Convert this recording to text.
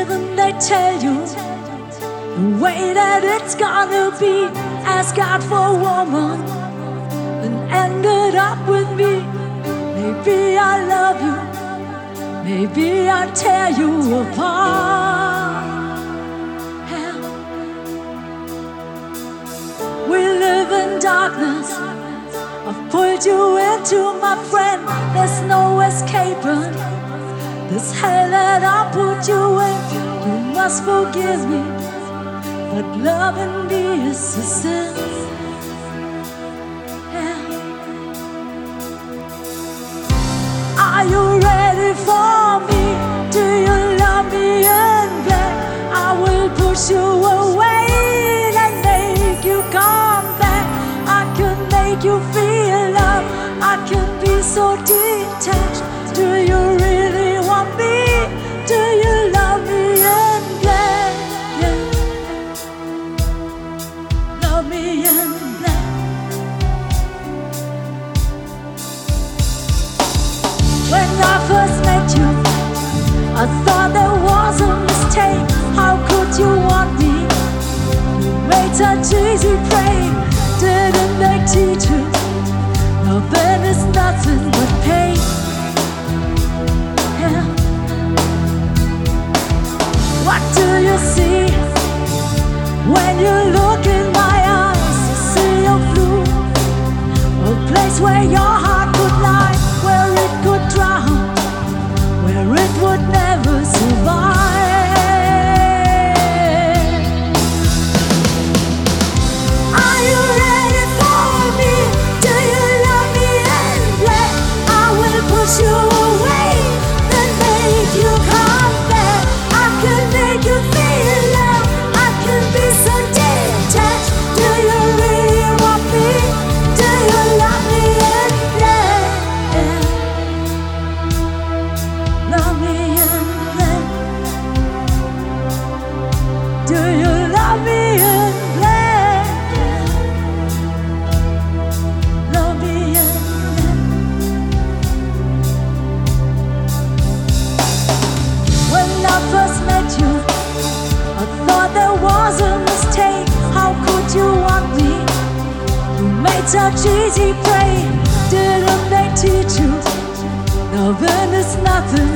Didn't they tell you the way that it's gonna be? Ask God for a woman and ended up with me. Maybe I love you, maybe I tear you apart. Yeah. We live in darkness. I've pulled you into my friend. There's no escaping this hell that I put you in. You must forgive me, but loving me is a sin. Yeah. Are you ready for me? Do you love me in bed? I will push you away and make you come back. I can make you feel love. I can be so detached. Do you really want me? Do you love me in black? Yeah. Love me in black. When I first met you, I thought there was a mistake. How could you want me? You made such easy prey. Didn't they teach you? Loving is nothing but pain. Yeah. What do you see when you look in my eyes? You see a blue, a place where your heart could lie, where it could drown, where it would never survive. Are you ready for me? Do you love me in black? I will push you away, then make you come back. I can make you feel love. I can be so detached. Do you really want me? Do you love me in black? Love me in black. Do you love me in black? Love me in black. When I first met you, I thought there was a mistake. How could you want me? You made such easy prey. Didn't they teach you? Loving is nothing